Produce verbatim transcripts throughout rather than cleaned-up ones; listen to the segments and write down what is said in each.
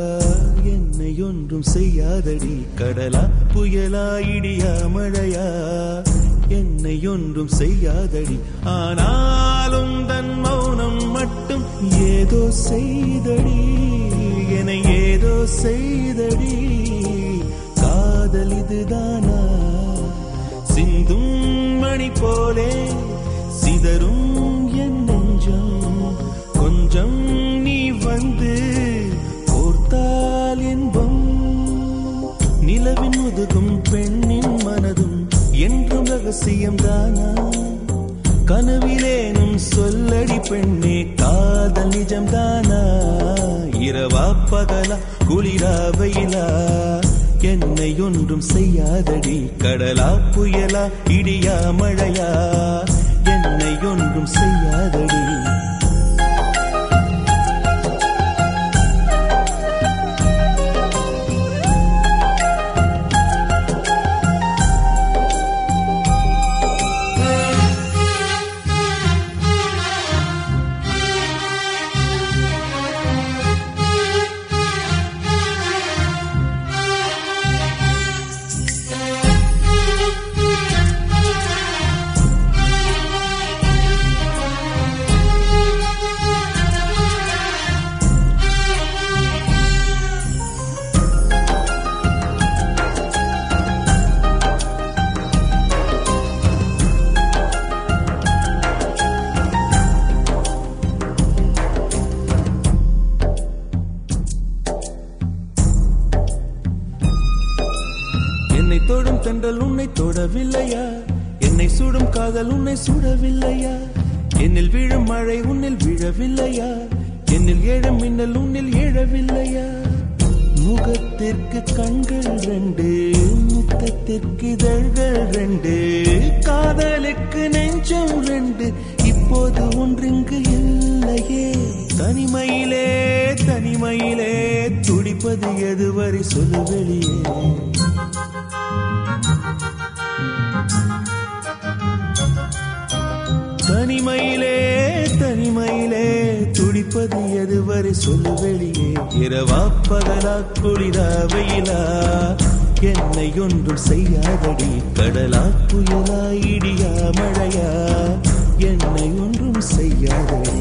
என்னை ஒன்றும் செய்யாதடி கடலா புயலா இடியா மழையா என்னை ஒன்றும் செய்யாதடி ஆனாலும் தன் மௌனம் மட்டும் ஏதோ செய்தடி என்னை ஏதோ செய்தடி காதல் இதுதானா சிந்தும் மணி போலே சிதறும் என் நெஞ்சம் கொஞ்சம் நீ வந்து கோர்த்தால் என்பம் நிலவின் முதுகும் பெண்ணின் மனதும் என்றும் ரகசியம் தானா கனவிலேனும் சொல்லடி பெண்ணே காதல் நிஜம் தானா இரவா பகலா குளிரா வெயிலா என்னை ஒன்றும் செய்யாதடி கடலா புயலா இடியா மழையா என்னை ஒன்றும் செய்யாதடி என்னை தொடும் தென்றல் உன்னை தொடவில்லையா என்னை சுடும் காதல் உன்னை சுடவில்லையா என்னில் விழும் மழை உன்னில் விழவில்லையா என்னில் ஏழும் மின்னல் உன்னில் எழவில்லையா முகத்திற்கு கண்கள் ரெண்டு முத்தத்திற்கு இதழ்கள் ரெண்டு காதலுக்கு நெஞ்சம் ரெண்டு இப்போது ஒன்றிங்கு இல்லையே தனிமையிலே தனிமையிலே துடிப்பது எதுவரை சொல்லு வெளியே தனிமையிலே தனிமையிலே துடிப்பது எதுவரை சொல்லு வெளியே இரவா பகலா குளிரா வெயிலா என்னை ஒன்றும் செய்யாதடி கடலா புயலா இடியா மழையா என்னை ஒன்றும் செய்யாதடி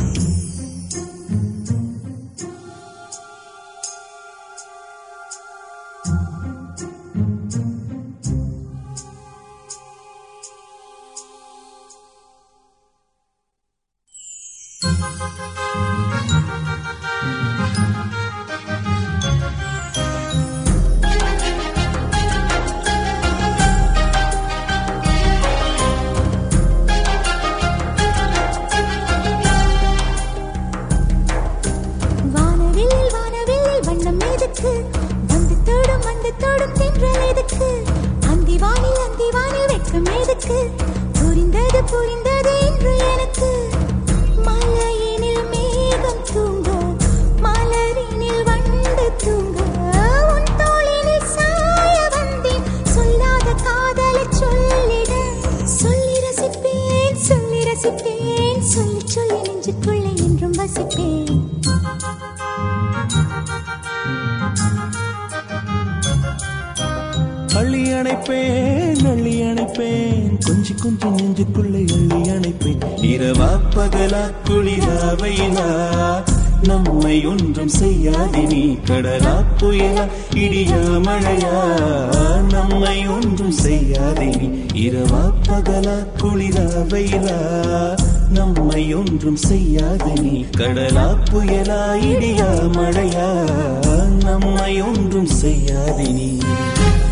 புரிந்தது புரிந்தது என்று எனக்கு மலையினில் மேகம் தூங்க மலரினில் வண்டு தூங்க உன் தோளினில் சாய வந்தேன் சொல்லாத காதலை சொல்லிட சொல்லி ரசிப்பேன் சொல்லி ரசிப்பேன் சொல்லி சொல்லி நெஞ்சுக்குள்ளே என்றும் வசிப்பேன் அள்ளி அணைப்பேன் அள்ளி அணைப்பேன் கொஞ்சி கொஞ்சி நெஞ்சுக்குள்ளே அள்ளி அணைப்பேன் இரவா பகலா குளிரா வெயிலா நம்மை ஒன்றும் செய்யாதே நீ கடலா புயலா இடியா மழையா நம்மை ஒன்றும் செய்யாதே நீ இரவா பகலா குளிரா வெயிலா நம்மை ஒன்றும் செய்யாதே நீ கடலா புயலா இடியா மழையா நம்மை ஒன்றும் செய்யாதே நீ